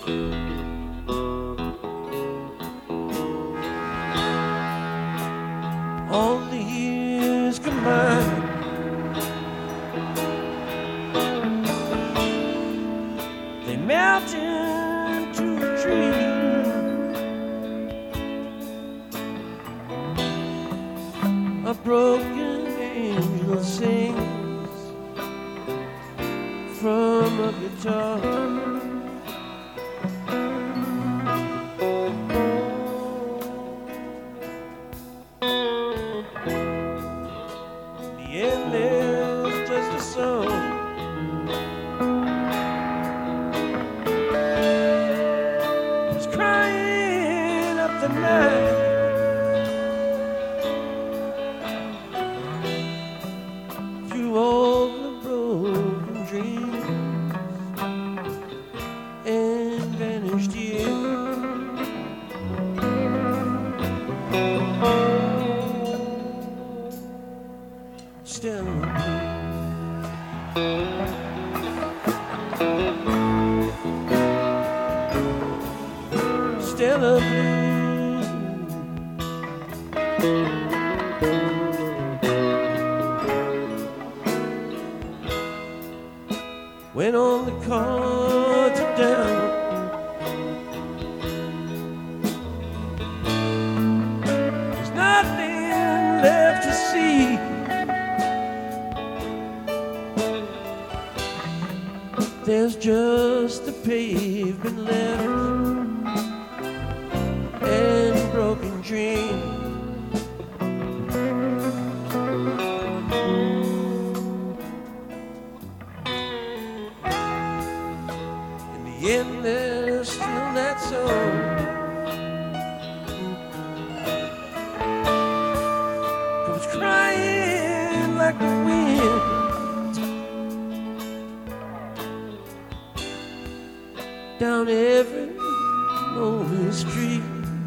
All the years combined, they melt into a dream. A broken angel sings from a guitar. The end is just a song. It's crying up the night. Through all the broken dreams and vanished years. Still still a blue. When all the cards are down, there's nothing left to see. There's just the pavement left and broken dreams. In the end, there's still that song. Comes crying like the wind. Down every lonely street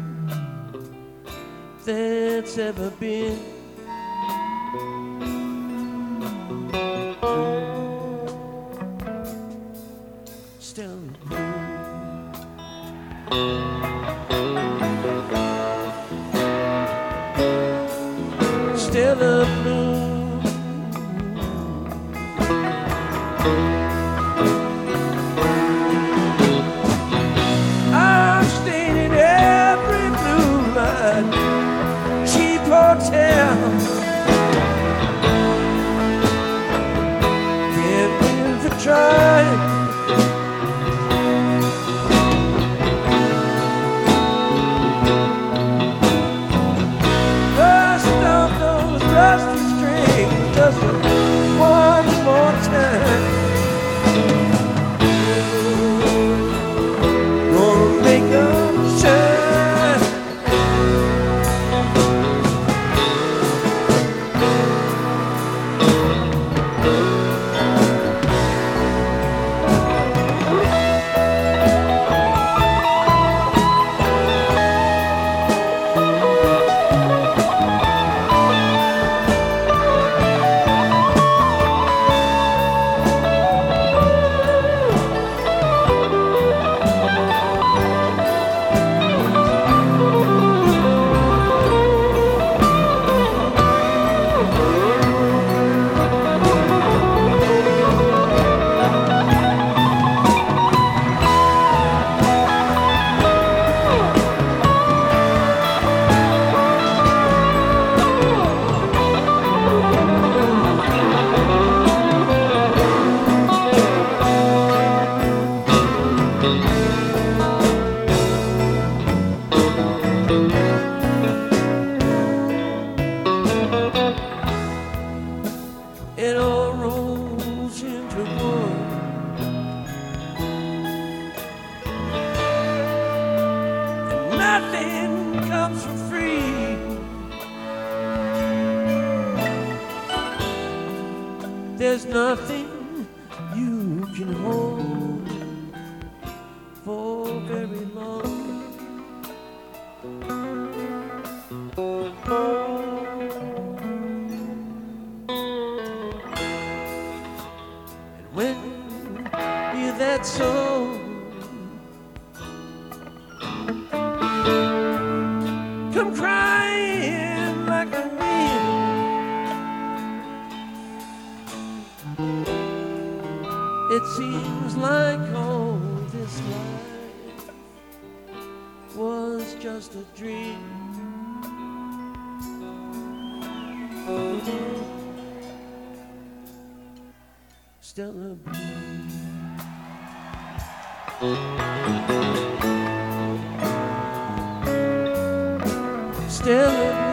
that's ever been. Still still a blue. Hotel, can't win for trying. Dust off those rusty strings just one more time. Gonna make them shine. It all rolls into one. And nothing comes for free. There's nothing you can hold for very long. And when you're that song, just a dream. Still a dream. Still a dream.